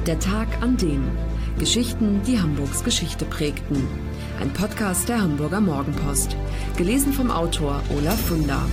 Der Tag an dem. Geschichten, die Hamburgs Geschichte prägten. Ein Podcast der Hamburger Morgenpost. Gelesen vom Autor Olaf Funder.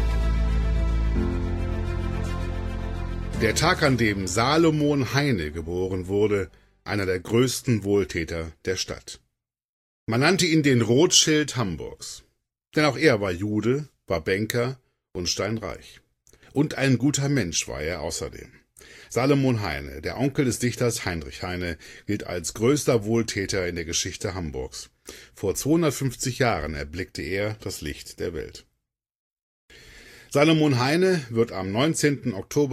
Der Tag, an dem Salomon Heine geboren wurde, einer der größten Wohltäter der Stadt. Man nannte ihn den Rothschild Hamburgs. Denn auch er war Jude, war Banker und steinreich. Und ein guter Mensch war er außerdem. Salomon Heine, der Onkel des Dichters Heinrich Heine, gilt als größter Wohltäter in der Geschichte Hamburgs. Vor 250 Jahren erblickte er das Licht der Welt. Salomon Heine wird am 19. Oktober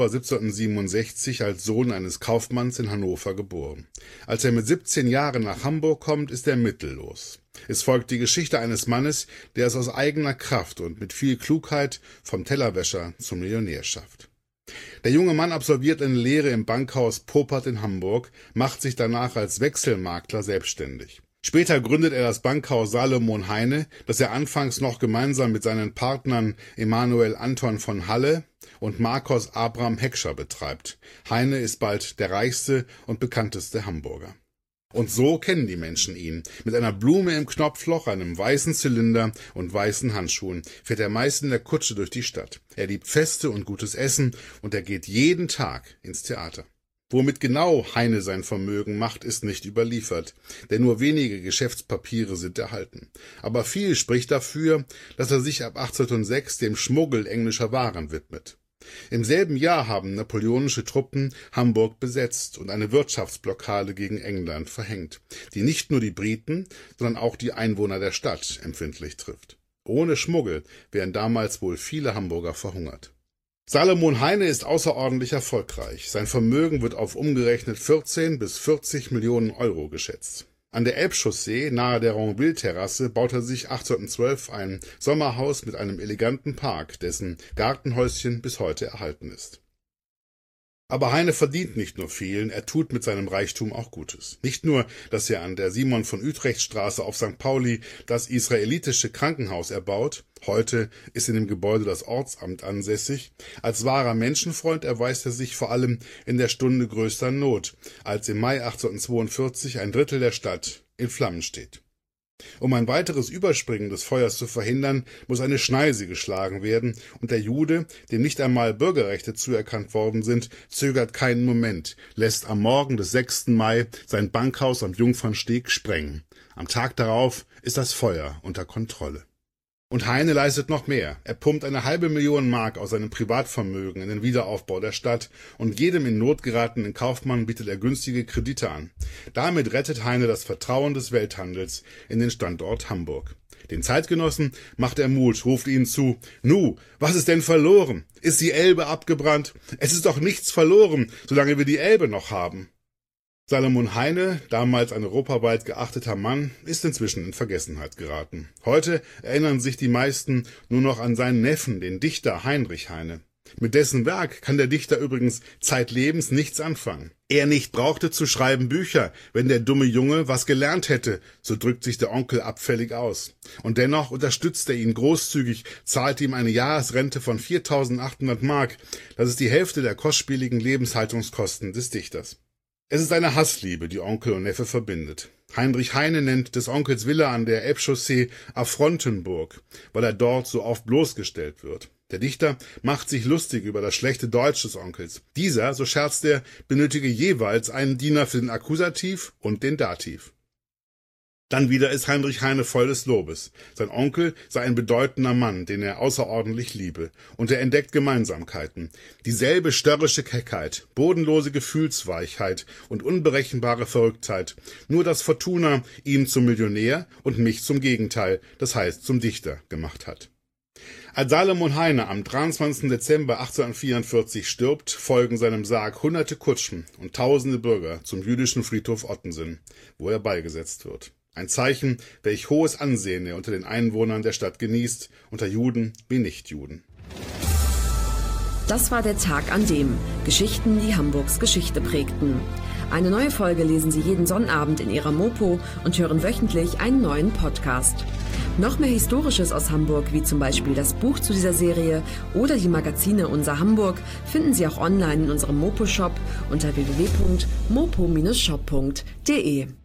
1767 als Sohn eines Kaufmanns in Hannover geboren. Als er mit 17 Jahren nach Hamburg kommt, ist er mittellos. Es folgt die Geschichte eines Mannes, der es aus eigener Kraft und mit viel Klugheit vom Tellerwäscher zum Millionär schafft. Der junge Mann absolviert eine Lehre im Bankhaus Popert in Hamburg, macht sich danach als Wechselmakler selbstständig. Später gründet er das Bankhaus Salomon Heine, das er anfangs noch gemeinsam mit seinen Partnern Emanuel Anton von Halle und Marcos Abraham Heckscher betreibt. Heine ist bald der reichste und bekannteste Hamburger. Und so kennen die Menschen ihn. Mit einer Blume im Knopfloch, einem weißen Zylinder und weißen Handschuhen fährt er meist in der Kutsche durch die Stadt. Er liebt Feste und gutes Essen und er geht jeden Tag ins Theater. Womit genau Heine sein Vermögen macht, ist nicht überliefert, denn nur wenige Geschäftspapiere sind erhalten. Aber viel spricht dafür, dass er sich ab 1806 dem Schmuggel englischer Waren widmet. Im selben Jahr haben napoleonische Truppen Hamburg besetzt und eine Wirtschaftsblockade gegen England verhängt, die nicht nur die Briten, sondern auch die Einwohner der Stadt empfindlich trifft. Ohne Schmuggel wären damals wohl viele Hamburger verhungert. Salomon Heine ist außerordentlich erfolgreich. Sein Vermögen wird auf umgerechnet 14 bis 40 Millionen Euro geschätzt. An der Elbchaussee, nahe der Ranville-Terrasse, baut er sich 1812 ein Sommerhaus mit einem eleganten Park, dessen Gartenhäuschen bis heute erhalten ist. Aber Heine verdient nicht nur viel, er tut mit seinem Reichtum auch Gutes. Nicht nur, dass er an der Simon-von-Utrecht-Straße auf St. Pauli das israelitische Krankenhaus erbaut, heute ist in dem Gebäude das Ortsamt ansässig, als wahrer Menschenfreund erweist er sich vor allem in der Stunde größter Not, als im Mai 1842 ein Drittel der Stadt in Flammen steht. Um ein weiteres Überspringen des Feuers zu verhindern, muss eine Schneise geschlagen werden, und der Jude, dem nicht einmal Bürgerrechte zuerkannt worden sind, zögert keinen Moment, lässt am Morgen des 6. Mai sein Bankhaus am Jungfernsteg sprengen. Am Tag darauf ist das Feuer unter Kontrolle. Und Heine leistet noch mehr. Er pumpt 500.000 Mark aus seinem Privatvermögen in den Wiederaufbau der Stadt und jedem in Not geratenen Kaufmann bietet er günstige Kredite an. Damit rettet Heine das Vertrauen des Welthandels in den Standort Hamburg. Den Zeitgenossen macht er Mut, ruft ihnen zu: »Nu, was ist denn verloren? Ist die Elbe abgebrannt? Es ist doch nichts verloren, solange wir die Elbe noch haben.« Salomon Heine, damals ein europaweit geachteter Mann, ist inzwischen in Vergessenheit geraten. Heute erinnern sich die meisten nur noch an seinen Neffen, den Dichter Heinrich Heine. Mit dessen Werk kann der Dichter übrigens zeitlebens nichts anfangen. Er nicht brauchte zu schreiben Bücher, wenn der dumme Junge was gelernt hätte, so drückt sich der Onkel abfällig aus. Und dennoch unterstützt er ihn großzügig, zahlt ihm eine Jahresrente von 4.800 Mark. Das ist die Hälfte der kostspieligen Lebenshaltungskosten des Dichters. Es ist eine Hassliebe, die Onkel und Neffe verbindet. Heinrich Heine nennt des Onkels Villa an der Elbchaussee Affrontenburg, weil er dort so oft bloßgestellt wird. Der Dichter macht sich lustig über das schlechte Deutsch des Onkels. Dieser, so scherzt er, benötige jeweils einen Diener für den Akkusativ und den Dativ. Dann wieder ist Heinrich Heine voll des Lobes. Sein Onkel sei ein bedeutender Mann, den er außerordentlich liebe, und er entdeckt Gemeinsamkeiten. Dieselbe störrische Keckheit, bodenlose Gefühlsweichheit und unberechenbare Verrücktheit, nur dass Fortuna ihn zum Millionär und mich zum Gegenteil, das heißt zum Dichter, gemacht hat. Als Salomon Heine am 23. Dezember 1844 stirbt, folgen seinem Sarg hunderte Kutschen und tausende Bürger zum jüdischen Friedhof Ottensen, wo er beigesetzt wird. Ein Zeichen, welch hohes Ansehen er unter den Einwohnern der Stadt genießt, unter Juden wie Nichtjuden. Das war der Tag an dem. Geschichten, die Hamburgs Geschichte prägten. Eine neue Folge lesen Sie jeden Sonnabend in Ihrer Mopo und hören wöchentlich einen neuen Podcast. Noch mehr Historisches aus Hamburg, wie zum Beispiel das Buch zu dieser Serie oder die Magazine Unser Hamburg, finden Sie auch online in unserem Mopo-Shop unter www.mopo-shop.de.